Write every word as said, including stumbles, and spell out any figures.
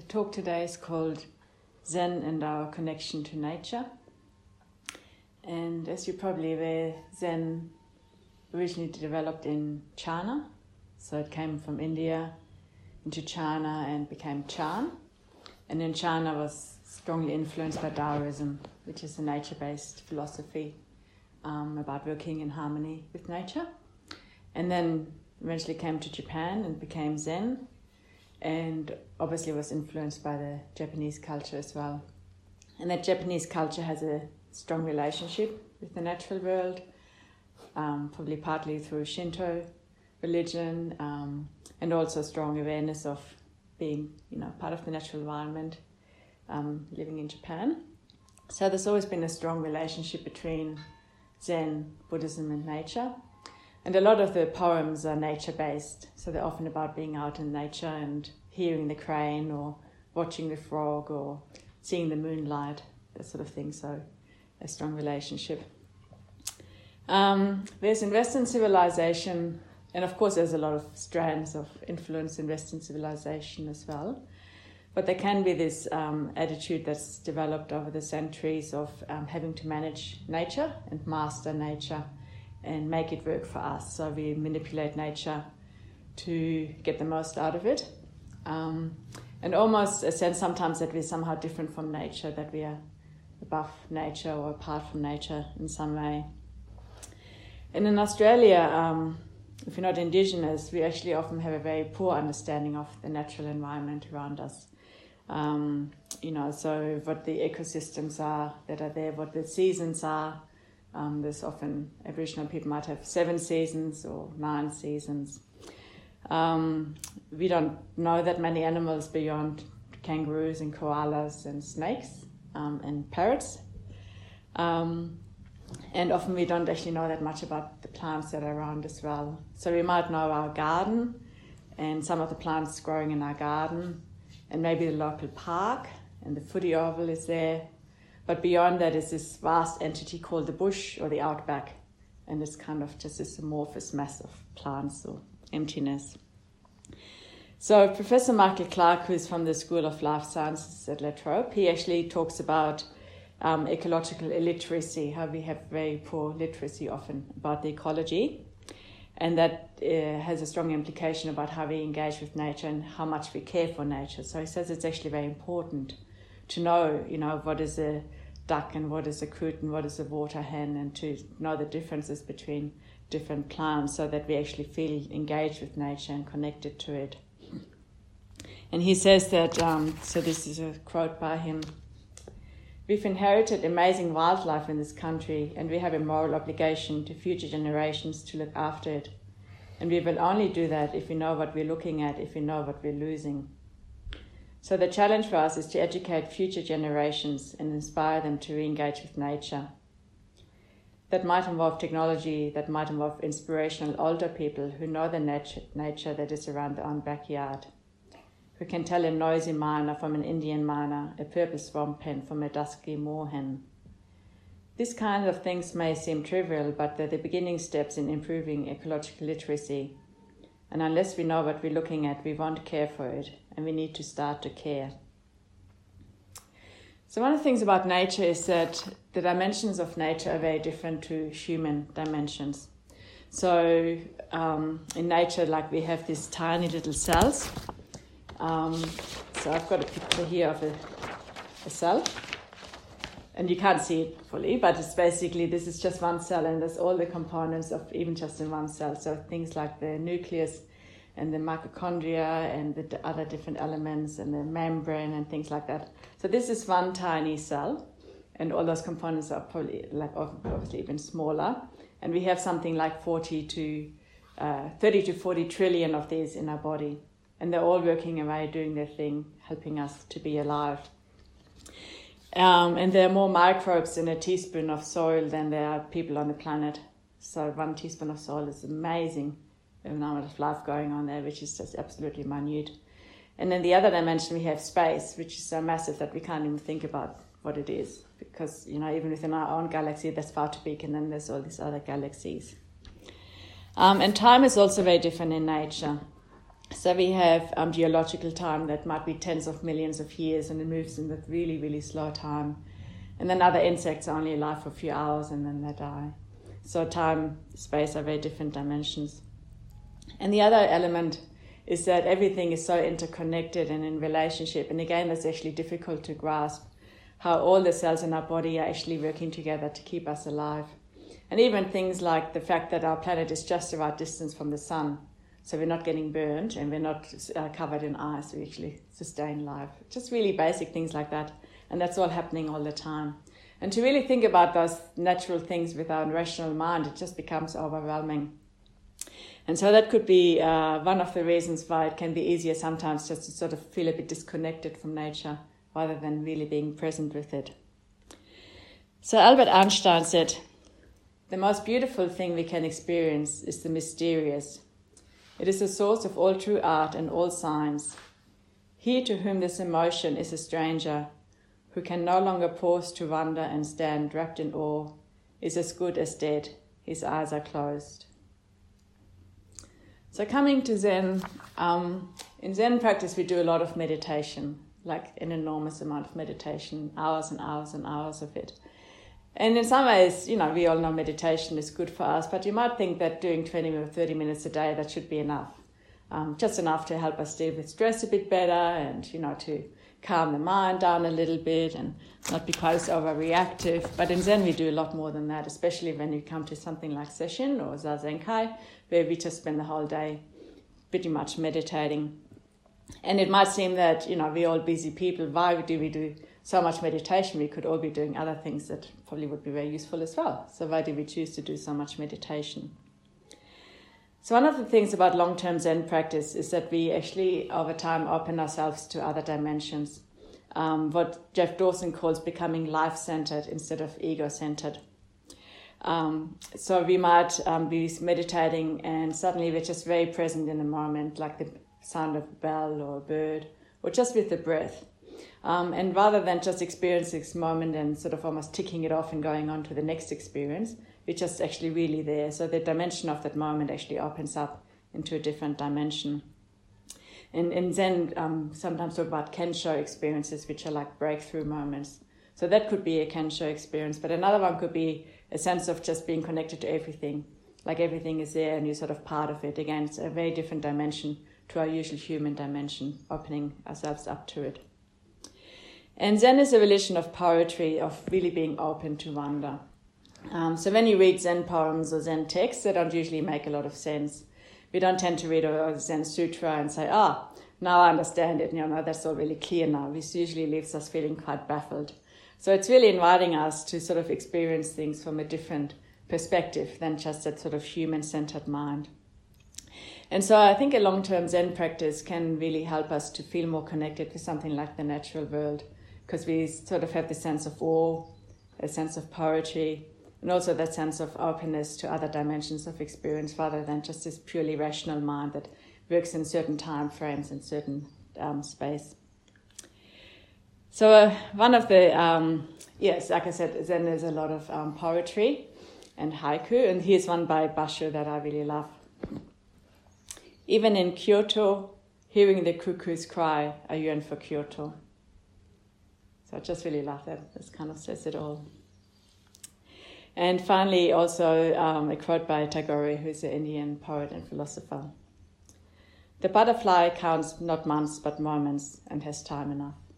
talk today is called Zen and Our Connection to Nature. And as you're probably aware, Zen originally developed in China. So it came from India into China and became Chan. And in China was strongly influenced by Taoism, which is a nature-based philosophy um, about working in harmony with nature. And then eventually came to Japan and became Zen, and obviously was influenced by the Japanese culture as well. And that Japanese culture has a strong relationship with the natural world, um, probably partly through Shinto religion, um, and also strong awareness of being, you know, part of the natural environment, um, living in Japan. So there's always been a strong relationship between Zen, Buddhism, and nature. And a lot of the poems are nature-based, so they're often about being out in nature and hearing the crane or watching the frog or seeing the moonlight, that sort of thing, so a strong relationship. Um, there's in Western civilization, and of course there's a lot of strands of influence in Western civilization as well, but there can be this um, attitude that's developed over the centuries of um, having to manage nature and master nature and make it work for us. So we manipulate nature to get the most out of it. Um, and almost a sense sometimes that we're somehow different from nature, that we are above nature or apart from nature in some way. And in Australia, um, if you're not Indigenous, we actually often have a very poor understanding of the natural environment around us. Um, you know, so what the ecosystems are that are there, what the seasons are. Um, there's often, Aboriginal people might have seven seasons or nine seasons. Um, we don't know that many animals beyond kangaroos and koalas and snakes um, and parrots. Um, and often we don't actually know that much about the plants that are around as well. So we might know our garden and some of the plants growing in our garden and maybe the local park, and the footy oval is there. But beyond that is this vast entity called the bush or the outback, and it's kind of just this amorphous mass of plants or emptiness. So Professor Michael Clarke, who is from the School of Life Sciences at La Trobe, he actually talks about um, ecological illiteracy, how we have very poor literacy often about the ecology, and that uh, has a strong implication about how we engage with nature and how much we care for nature. So he says it's actually very important to know, you know, what is a duck and what is a coot and what is a water hen, and to know the differences between different plants so that we actually feel engaged with nature and connected to it. And he says that, um, so this is a quote by him, "We've inherited amazing wildlife in this country, and we have a moral obligation to future generations to look after it. And we will only do that if we know what we're looking at, if we know what we're losing. So the challenge for us is to educate future generations and inspire them to re-engage with nature. That might involve technology, that might involve inspirational older people who know the nature, nature that is around their own backyard, who can tell a noisy miner from an Indian miner, a purple swamp hen from a dusky moorhen. These kinds of things may seem trivial, but they're the beginning steps in improving ecological literacy. And unless we know what we're looking at, we won't care for it, and we need to start to care." So one of the things about nature is that the dimensions of nature are very different to human dimensions. So um, in nature, like we have these tiny little cells. Um, so I've got a picture here of a, a cell. And you can't see it fully, but it's basically, this is just one cell, and there's all the components of even just in one cell. So things like the nucleus and the mitochondria and the other different elements and the membrane and things like that. So this is one tiny cell, and all those components are probably like obviously even smaller. And we have something like forty to uh, thirty to forty trillion of these in our body, and they're all working away, doing their thing, helping us to be alive. Um, and there are more microbes in a teaspoon of soil than there are people on the planet. So one teaspoon of soil is amazing amount of life going on there, which is just absolutely minute. And then the other dimension, we have space, which is so massive that we can't even think about what it is. Because, you know, even within our own galaxy, that's far too big, and then there's all these other galaxies. Um, and time is also very different in nature. So we have um, geological time that might be tens of millions of years, and it moves in that really, really slow time. And then other insects are only alive for a few hours and then they die. So time, space are very different dimensions. And the other element is that everything is so interconnected and in relationship. And again, that's actually difficult to grasp, how all the cells in our body are actually working together to keep us alive. And even things like the fact that our planet is just the right distance from the sun. So we're not getting burned and we're not uh, covered in ice. We actually sustain life. Just really basic things like that. And that's all happening all the time. And to really think about those natural things with our rational mind, it just becomes overwhelming. And so that could be uh, one of the reasons why it can be easier sometimes just to sort of feel a bit disconnected from nature rather than really being present with it. So Albert Einstein said, "The most beautiful thing we can experience is the mysterious. It is the source of all true art and all science. He to whom this emotion is a stranger, who can no longer pause to wonder and stand wrapped in awe, is as good as dead. His eyes are closed." So coming to Zen, um, in Zen practice we do a lot of meditation, like an enormous amount of meditation, hours and hours and hours of it. And in some ways, you know, we all know meditation is good for us, but you might think that doing twenty or thirty minutes a day, that should be enough. Um, just enough to help us deal with stress a bit better and, you know, to calm the mind down a little bit and not be quite as overreactive. But in Zen we do a lot more than that, especially when you come to something like Sesshin or Zazenkai, where we just spend the whole day pretty much meditating. And it might seem that, you know, we're all busy people. Why do we do so much meditation? We could all be doing other things that probably would be very useful as well. So why do we choose to do so much meditation? So one of the things about long-term Zen practice is that we actually, over time, open ourselves to other dimensions. Um, what Jeff Dawson calls becoming life-centered instead of ego-centered. Um, so we might um, be meditating and suddenly we're just very present in the moment, like the sound of a bell or a bird, or just with the breath. Um, and rather than just experiencing this moment and sort of almost ticking it off and going on to the next experience, we're just actually really there. So the dimension of that moment actually opens up into a different dimension. And in Zen, um, sometimes talk about Kensho experiences, which are like breakthrough moments. So that could be a Kensho experience, but another one could be a sense of just being connected to everything, like everything is there and you're sort of part of it. Again, it's a very different dimension to our usual human dimension, opening ourselves up to it. And Zen is a religion of poetry, of really being open to wonder. Um, so when you read Zen poems or Zen texts, they don't usually make a lot of sense. We don't tend to read a Zen sutra and say, ah, now I understand it, you know, that's all really clear now. This usually leaves us feeling quite baffled. So it's really inviting us to sort of experience things from a different perspective than just that sort of human-centered mind. And so I think a long-term Zen practice can really help us to feel more connected with something like the natural world, because we sort of have the sense of awe, a sense of poetry, and also that sense of openness to other dimensions of experience rather than just this purely rational mind that works in certain time frames and certain um, space. So uh, one of the, um, yes, like I said, Zen there's a lot of um, poetry and haiku, and here's one by Basho that I really love. Even in Kyoto, hearing the cuckoos cry, I yearn for Kyoto. So I just really love that. This kind of says it all. And finally, also um, a quote by Tagore, who's an Indian poet and philosopher. The butterfly counts not months but moments and has time enough.